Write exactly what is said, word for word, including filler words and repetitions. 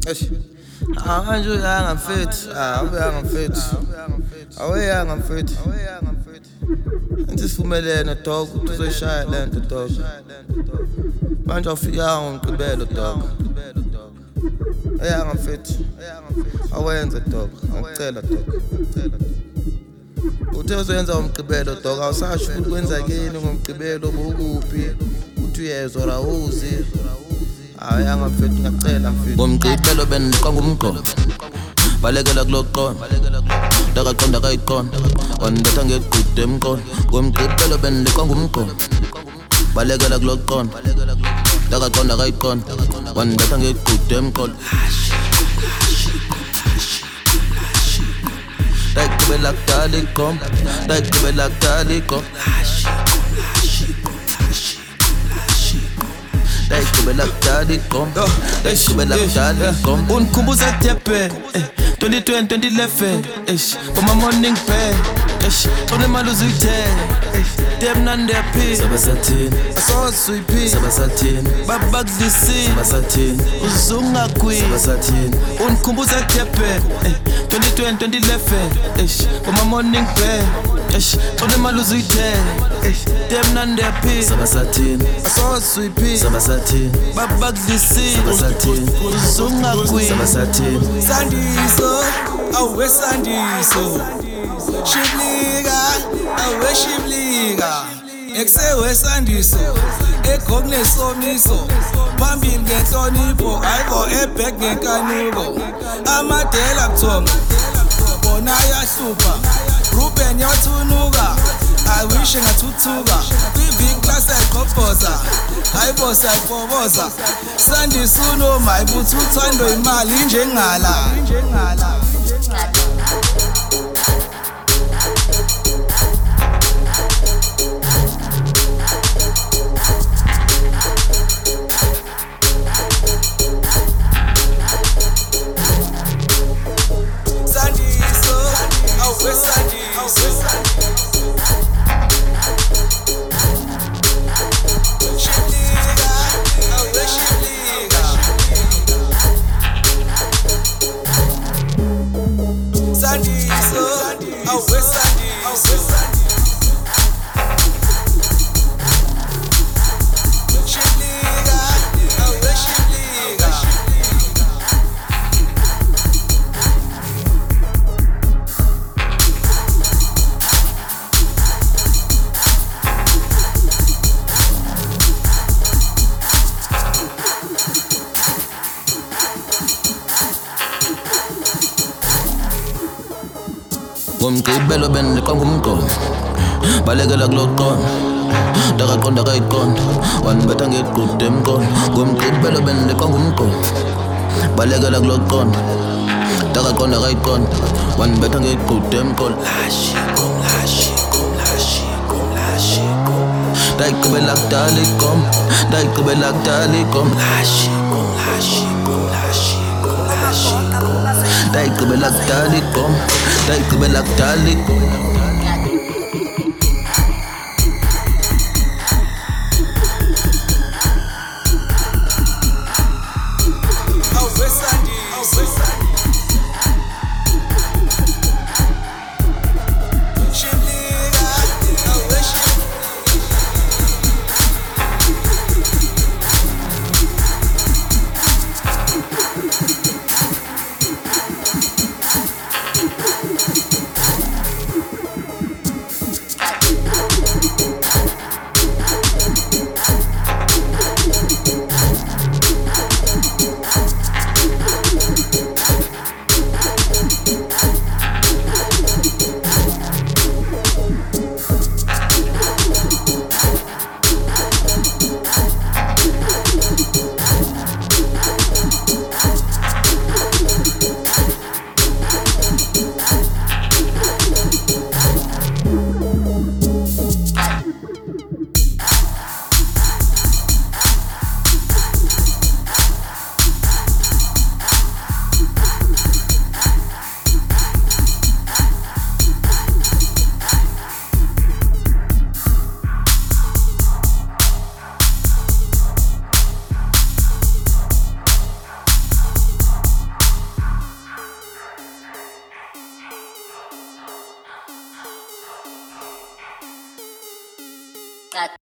Eish. Manje uyanga mfethu, ah uyanga mfethu. Awuyanga mfethu. Anti sivumelene dog, uzoshaya lento dog. Manje awufikanga ngomgqibelo dog. Uyanga mfethu. Awenze dog, ngicela dog. Uthe uzoyenza umgqibelo dog, awusasho ukuthi kwenzakeni ngomgqibelo bukuphi. Uthi uyezwa la uzi. Ayanga mfethu ngiyacela mfethu. Ngomgqibelo bendiqonga umqondo. Balekela kuloqondo. Ndakaqonda kayiqonda. Wandetha ngequde emqondo. Ngomgqibelo bendiqonga umqondo. Balekela kuloqondo. Ndakaqonda kayiqonda. Wandetha ngequde emqondo. Dayigqibela kudala iqomba. Dayigqibela kudala iqomba. Dayigqibela kudala iqomba. Dayigqibela kudala iqomba. Undikhumbuza Durban, twenty twenty, twenty eleven, for my morning prayer. Xona imali uzuyithenga, dem nandeyaphila. Sabasathini, asoze uyiphile. Sabasathini, babakudlisile. Sabasathini, uzungagwili. Sabasathini. Undikhumbuza Durban, twenty twenty, twenty eleven, for my morning prayer. Xona imali uzuyithenga, dem nandeyaphila. Sabasathini, asoze uyiphile. Sabasathini, babakudlisile. Sabasathini, uzungagwili. Sabasathini. Sandiso, awe Sandiso. Shiblika, awe Shiblika. Eksewe Sandiso, egogne somiso. Phambili ngenhlonipho, ayiko ebhek ngenkanuko. Amadela kuthonga, bona ayahlupha. Ruben yothunuka, I wish ngathuthuka. Kwi-big class ayigqobhoza, hayibosa ayifoboza. Sandiso unoma ayibuthi uthandwa imali njengala. Sandiso, awe Sandiso. Shiblika, awe Shiblika. Sandiso, awe Sandiso. Shiblika, awe Shiblika. Ngomgqibelo bendiqonga umqondo. Balekela kuloqondo. Ndakaqonda kayiqonda. Wandibetha ngequde emqondo. Ngomgqibelo bendiqonga umqondo. Balekela kuloqondo. Ndakaqonda kayiqonda. Wandibetha ngequde emqondo. Dayigqibela kudala iqomba. Dayigqibela kudala iqomba. Dayigqibela kudala iqomba. Dayigqibela kudala iqomba. Awe Sandiso. Shiblika, awe Shiblika. got